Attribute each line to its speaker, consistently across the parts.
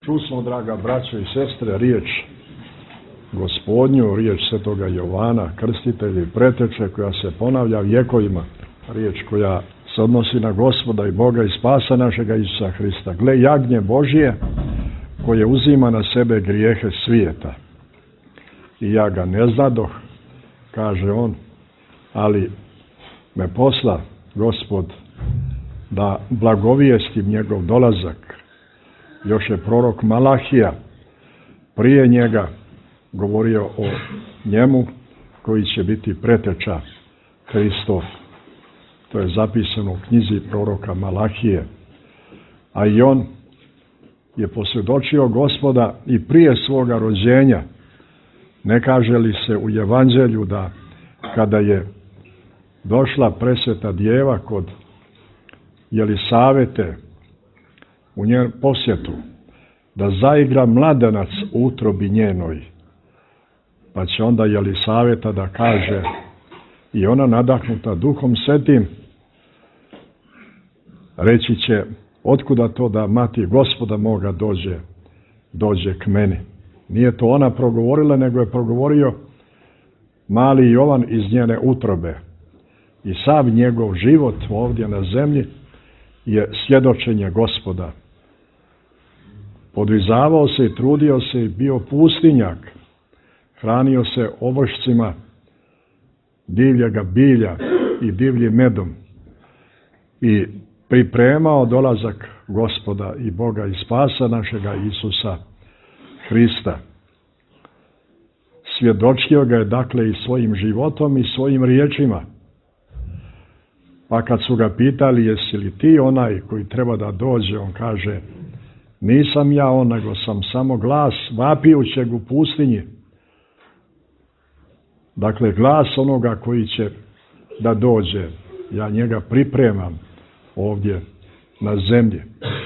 Speaker 1: Čusmo, draga braćo i sestre, riječ Gospodnju, riječ svetoga Jovana, krstitelja i preteče, koja se ponavlja vjekovima, riječ koja se odnosi na Gospoda i Boga i spasa našega Isusa Hrista. Gle, jagnje Božije koje uzima na sebe grijehe svijeta. I ja ga ne znadoh, kaže on, ali me posla Gospod da blagovijestim njegov dolazak. Još je prorok Malahija prije njega govorio o njemu koji će biti preteča Hristov. To je zapisano u knjizi proroka Malahije. A i on je posvjedočio Gospoda i prije svoga rođenja. Ne kaže li se u Evanđelju da kada je došla presveta djeva kod Jelisavete u njen posjetu, da zaigra mladenac u utrobi njenoj. Pa će onda Jelisaveta da kaže, i ona nadahnuta Duhom Svetim, reći će, otkuda to da mati Gospoda moga dođe k meni. Nije to ona progovorila, nego je progovorio mali Jovan iz njene utrobe. I sav njegov život ovdje na zemlji je svjedočenje Gospoda. Podvizavao se i trudio se i bio pustinjak. Hranio se ovošcima divljega bilja i divljim medom. I pripremao dolazak Gospoda i Boga i spasa našega Isusa Hrista. Svjedočio ga je dakle i svojim životom i svojim riječima. Pa kad su ga pitali, jesi li ti onaj koji treba da dođe, on kaže, nisam ja on, nego sam samo glas vapijućeg u pustinji. Dakle, glas onoga koji će da dođe. Ja njega pripremam ovdje na zemlji.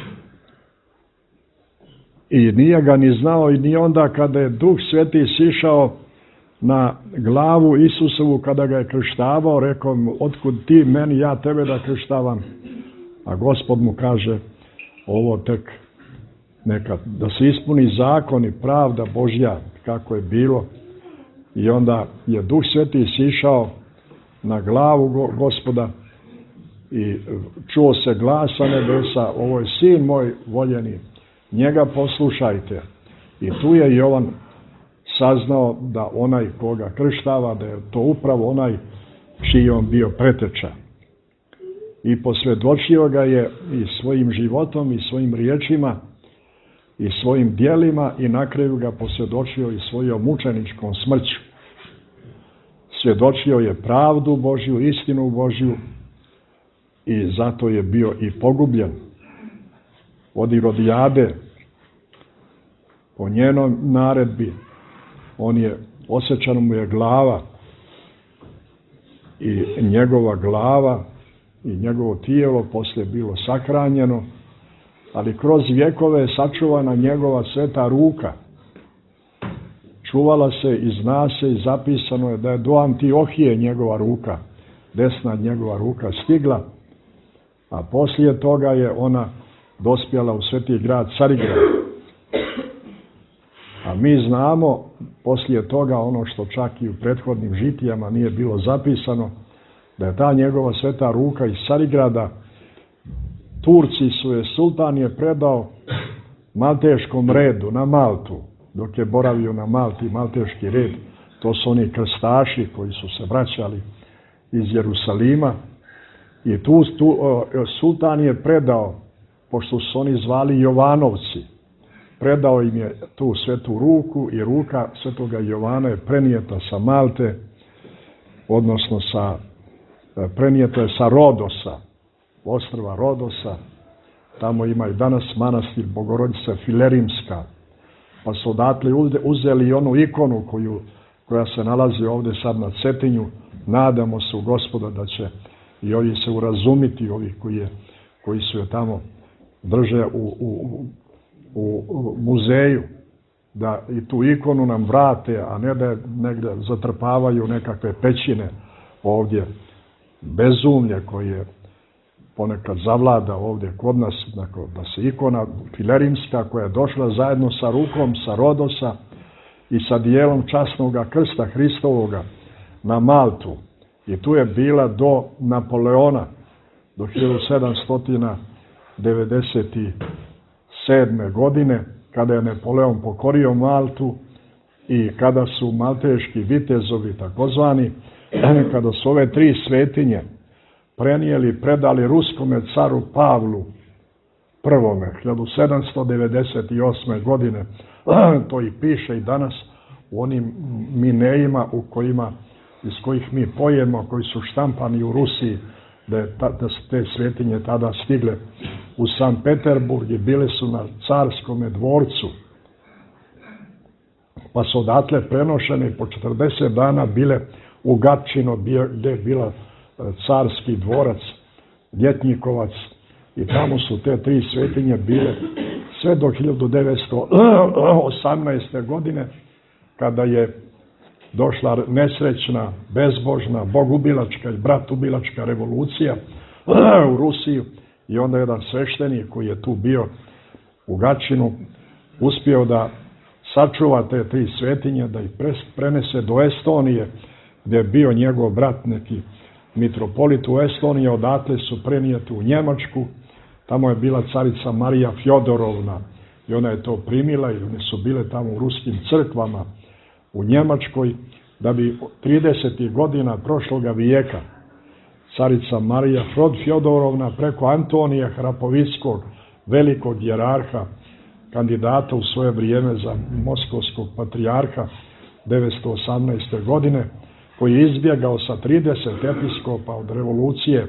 Speaker 1: I nije ga ni znao i ni onda kada je Duh Sveti sišao na glavu Isusovu kada ga je krštavao, rekao mu, otkud ti meni, ja tebe da krštavam. A Gospod mu kaže, ovo tek neka, da se ispuni zakon i pravda Božja, kako je bilo. I onda je Duh Sveti sišao na glavu Gospoda i čuo se glasa nebesa, ovo je sin moj voljeni, njega poslušajte. I tu je Jovan saznao da onaj koga krštava, da je to upravo onaj čiji on bio preteča. I posvjedočio ga je i svojim životom i svojim riječima i svojim djelima i na kraju ga posvjedočio i svojom mučeničkom smrću. Svjedočio je pravdu Božju, istinu Božju i zato je bio i pogubljen. Od Irodijade, po njenom naredbi, osjećana mu je glava i njegova glava i njegovo tijelo poslije bilo sakranjeno, ali kroz vjekove je sačuvana njegova sveta ruka. Čuvala se i zna se i zapisano je da je do Antiohije njegova ruka, desna njegova ruka stigla, a poslije toga je ona dospjela u sveti grad Carigrad. A mi znamo poslije toga ono što čak i u prethodnim žitijama nije bilo zapisano, da je ta njegova sveta ruka iz Carigrada, Turci su je, sultan je predao malteškom redu na Maltu, dok je boravio na Malti, malteški red, to su oni krstaši koji su se vraćali iz Jerusalima. I tu sultan je predao, pošto su oni zvali Jovanovci, predao im je tu svetu ruku i ruka svetoga Jovana je prenijeta sa Malte, odnosno prenijeta je sa Rodosa, ostrva Rodosa. Tamo ima i danas manastir Bogorodice Filerimska. Pa su odatle uzeli i onu ikonu koja se nalazi ovdje sad na Cetinju. Nadamo se u Gospoda da će i ovi se urazumiti, ovi koji su je tamo drže u muzeju, da i tu ikonu nam vrate, a ne da negdje zatrpavaju nekakve pećine ovdje. Bezumlje koje ponekad zavlada ovdje kod nas, dakle, da se ikona filerimska koja je došla zajedno sa rukom, sa Rodosa i sa dijelom časnoga krsta Hristovoga na Maltu. I tu je bila do Napoleona, do 1797. godine, kada je Napoleon pokorio Maltu i kada su malteški vitezovi, takozvani, kada su ove tri svetinje prenijeli, predali ruskome caru Pavlu I. 1798. godine. To i piše i danas u onim minejima iz kojih mi pojemo, koji su štampani u Rusiji, da su te svetinje tada stigle u Sankt Peterburg i bile su na carskome dvorcu. Pa su odatle prenošene i po 40 dana bile u Gatčino, gdje je bila carski dvorac, Ljetnjikovac, i tamo su te tri svetinje bile sve do 1918. godine, kada je došla nesrećna, bezbožna, bogubilačka i bratubilačka revolucija u Rusiju, i onda jedan sveštenik koji je tu bio u Gatčinu uspio da sačuva te tri svetinje, da ih prenese do Estonije, gdje je bio njegov brat, neki mitropolit u Estoniji. Odatle su prenijeti u Njemačku. Tamo je bila carica Marija Fjodorovna i ona je to primila, i one su bile tamo u ruskim crkvama u Njemačkoj, da bi 30. godina prošloga vijeka carica Marija Fjodorovna preko Antonija Hrapovickog, velikog jerarha, kandidata u svoje vrijeme za moskovskog patrijarha 918. godine, koji je izbjegao sa 30 episkopa od revolucije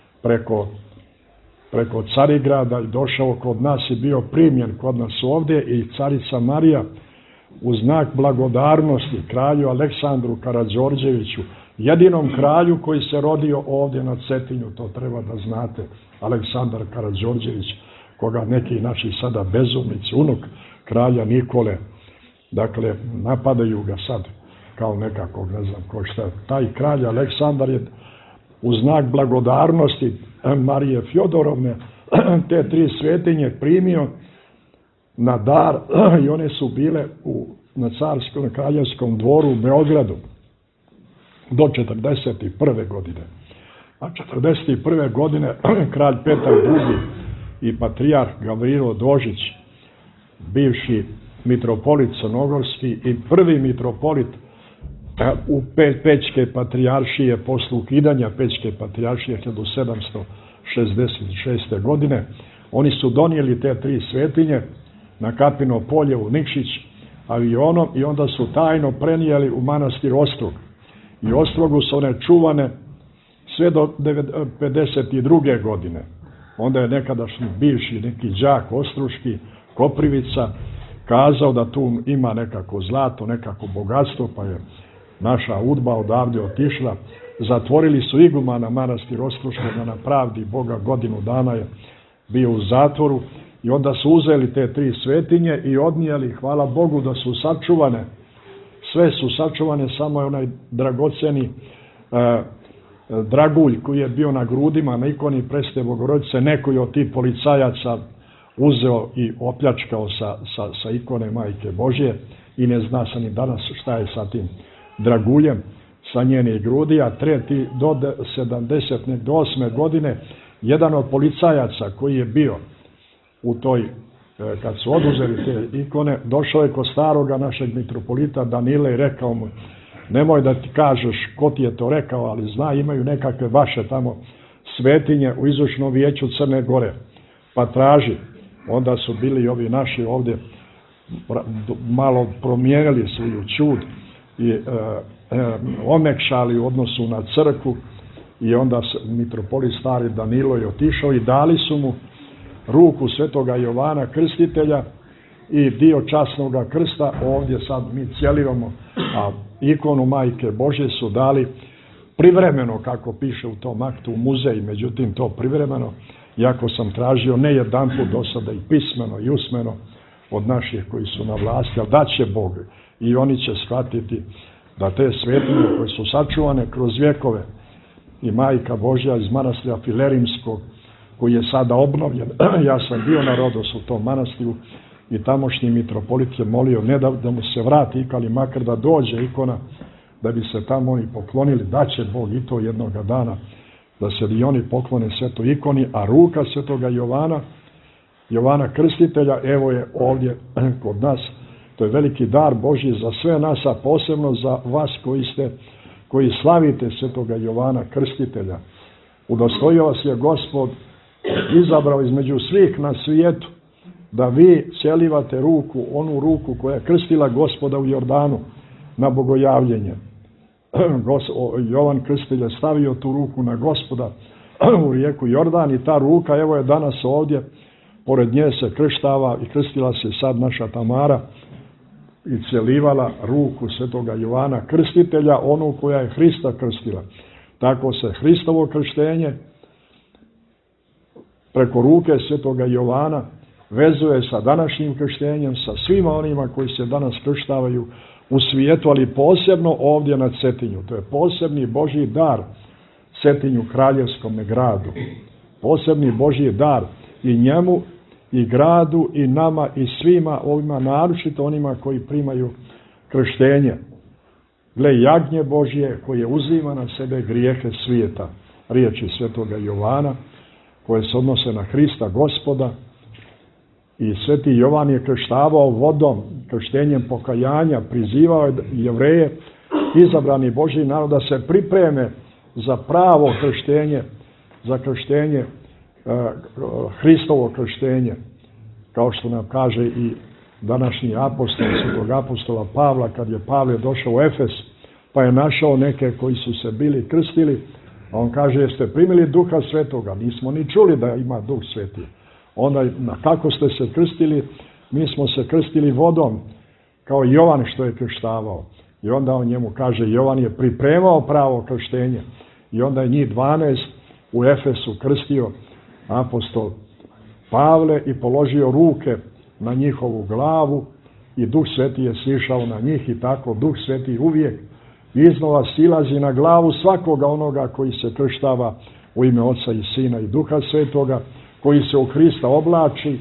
Speaker 1: preko Carigrada i došao kod nas i bio primljen kod nas ovdje, i carica Marija u znak blagodarnosti kralju Aleksandru Karađorđeviću, jedinom kralju koji se rodio ovdje na Cetinju, to treba da znate, Aleksandar Karađorđević, koga neki naši sada bezumnici, unuk kralja Nikole, dakle, napadaju ga sad kao nekakvog, ne znam ko šta. Taj kralj Aleksandar je u znak blagodarnosti Marije Fjodorovne te tri svetinje primio na dar, i one su bile na carskom kraljevskom dvoru u Beogradu do 1941. godine. A 1941. godine kralj Petar II i patrijarh Gavrilo Dožić, bivši mitropolit crnogorski i prvi mitropolit u Pećke patrijaršije, posle ukidanja Pećke patrijaršije 1766. godine, oni su donijeli te tri svetinje na Kapino polje u Nikšić avionom, i onda su tajno prenijeli u manastir Ostrog. I u Ostrogu su one čuvane sve do 52. godine. Onda je nekadašnji bivši neki đak ostruški, Koprivica, kazao da tu ima nekako zlato, nekako bogatstvo, pa je naša udba odavde otišla. Zatvorili su igumana manastir Ostruškoga na pravdi Boga, godinu dana je bio u zatvoru, i onda su uzeli te tri svetinje i odnijeli, hvala Bogu da su sačuvane. Sve su sačuvane, samo je onaj dragoceni dragulj koji je bio na grudima na ikoni Presvete Bogorodice, neko je od tih policajaca uzeo i opljačkao sa ikone Majke Božje, i ne zna se ni danas šta je sa tim draguljem sa njene grudi. A do 78. godine jedan od policajaca koji je bio u toj, kad su oduzeli te ikone, došao je kod staroga našeg mitropolita Danila i rekao mu: nemoj da ti kažeš ko ti je to rekao, ali zna, imaju nekakve vaše tamo svetinje u izvršnom vijeću Crne Gore, pa traži. Onda su bili ovi naši ovdje malo promijenili svoju čud i omekšali u odnosu na crkvu, i onda mitropolit stari Danilo je otišao i dali su mu ruku svetoga Jovana Krstitelja i dio časnoga krsta. Ovdje sad mi cijelivamo, a ikonu Majke Božje su dali privremeno, kako piše u tom aktu, u muzej. Međutim, to privremeno, iako sam tražio ne jedanput do sada i pismeno i usmeno od naših koji su na vlasti, ali da će Bog i oni će shvatiti da te svetinje koje su sačuvane kroz vjekove, i Majka Božja iz manastira Filerimskog koji je sada obnovljen. Ja sam bio na Rodosu u tom manastiru i tamošnji mitropolit je molio ne da mu se vrati ikona, ali makar da dođe ikona, da bi se tamo oni poklonili, da će Bog i to jednoga dana, da se i oni poklone svetoj ikoni, a ruka svetoga Jovana Krstitelja, evo je ovdje kod nas. To je veliki dar Božji za sve nas, a posebno za vas koji slavite svetoga Jovana Krstitelja. Udostojio vas je Gospod, izabrao između svih na svijetu, da vi celivate ruku, onu ruku koja je krstila Gospoda u Jordanu na bogojavljenje. Jovan Krstitelj je stavio tu ruku na Gospoda u rijeku Jordan i ta ruka, evo je danas ovdje, pored nje se krštava i krstila se sad naša Tamara i celivala ruku svetoga Jovana Krstitelja, onu koja je Hrista krstila. Tako se Hristovo krštenje preko ruke svetoga Jovana vezuje sa današnjim krštenjem, sa svima onima koji se danas krštavaju u svijetu, ali posebno ovdje na Cetinju. To je posebni Božji dar Cetinju, kraljevskom gradu. Posebni Božji dar i njemu, i gradu, i nama, i svima ovima, naročito onima koji primaju krštenje. Gle, jagnje Božje koje uzima na sebe grijehe svijeta. Riječi svetoga Jovana koje se odnose na Hrista Gospoda. I sveti Jovan je krštavao vodom, krštenjem pokajanja, prizivao je Jevreje, izabrani Božji narod, da se pripreme za pravo krštenje, za krštenje, Hristovo krštenje, kao što nam kaže i današnji apostol, svetog apostola Pavla, kad je Pavle došao u Efes, pa je našao neke koji su se bili krstili, a on kaže, jeste primili Duha Svetoga? Nismo ni čuli da ima Duh Sveti. Onda, kako ste se krstili? Mi smo se krstili vodom, kao Jovan što je krštavao. I onda on njemu kaže, Jovan je pripremao pravo krštenje. I onda je njih 12 u Efesu krstio apostol Pavle i položio ruke na njihovu glavu i Duh Sveti je sišao na njih i tako Duh Sveti uvijek iznova silazi na glavu svakoga onoga koji se krštava u ime Oca i Sina i Duha Svetoga, koji se u Hrista oblači.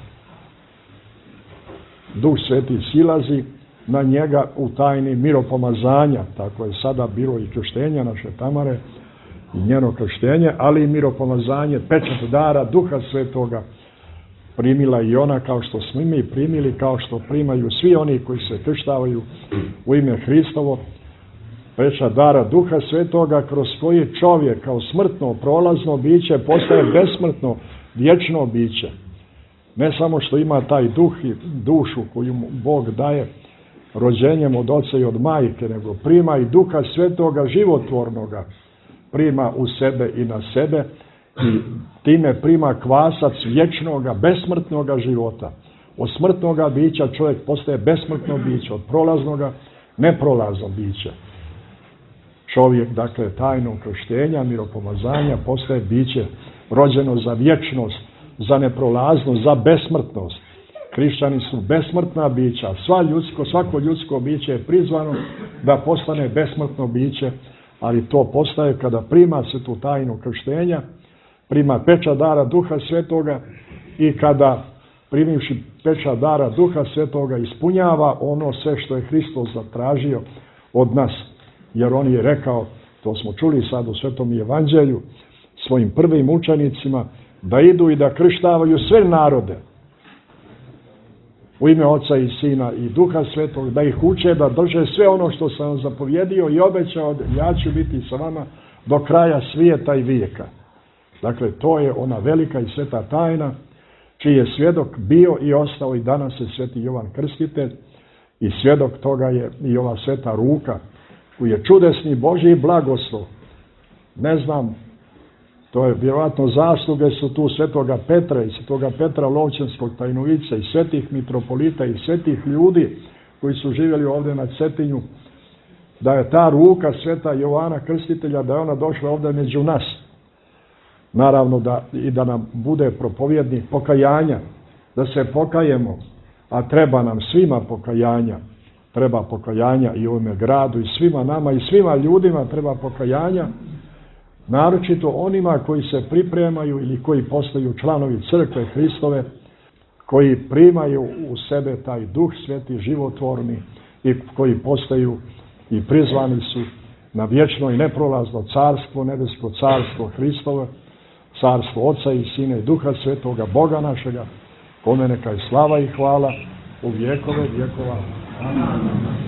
Speaker 1: Duh Sveti silazi na njega u tajni miropomazanja, tako je sada bilo i krštenja naše Tamare i njeno krštenje, ali i miropomazanje, pečat dara Duha Svetoga primila i ona, kao što smo mi primili, kao što primaju svi oni koji se krštavaju u ime Hristovo, pečat dara Duha Svetoga, kroz koji čovjek kao smrtno, prolazno biće postaje besmrtno, vječno biće. Ne samo što ima taj duh i dušu koju mu Bog daje rođenjem od oca i od majke, nego prima i Duha Svetoga životvornoga, prima u sebe i na sebe i time prima kvasac vječnoga, besmrtnoga života. Od smrtnoga bića čovjek postaje besmrtno biće, od prolaznoga neprolazno biće. Čovjek, dakle, tajnom krštenja, miropomazanja postaje biće rođeno za vječnost, za neprolaznost, za besmrtnost. Hrišćani su besmrtna bića. Svako ljudsko biće je prizvano da postane besmrtno biće, ali to postaje kada prima se tu tajnu krštenja, prima pečat dara Duha Svetoga i kada primivši pečat dara Duha Svetoga ispunjava ono sve što je Hristos zatražio od nas. Jer on je rekao, to smo čuli sad u Svetom Evanđelju, svojim prvim učenicima, da idu i da krštavaju sve narode u ime Oca i Sina i Duha Svetog, da ih uče da drže sve ono što sam vam zapovjedio i obećao, ja ću biti sa vama do kraja svijeta i vijeka. Dakle, to je ona velika i sveta tajna, čiji je svjedok bio i ostao i danas je sveti Jovan Krstitelj i svjedok toga je i ova sveta ruka, koji je čudesni Božji blagoslov. Ne znam, to je vjerojatno zasluge su tu svetoga Petra i svetoga Petra Lovćenskog tajnovica i svetih mitropolita i svetih ljudi koji su živjeli ovdje na Cetinju, da je ta ruka sveta Jovana Krstitelja, da je ona došla ovdje među nas. Naravno da nam bude propovjednik pokajanja, da se pokajemo, a treba nam svima pokajanja. Treba pokajanja i u ovome gradu i svima nama i svima ljudima treba pokajanja, naročito onima koji se pripremaju ili koji postaju članovi crkve Hristove, koji primaju u sebe taj Duh Sveti životvorni i koji postaju i prizvani su na vječno i neprolazno carstvo, nebesko carstvo Hristovo, carstvo Oca i Sina i Duha Svetoga, Boga našega, kome neka je slava i hvala u vjekove vjekova. Amen.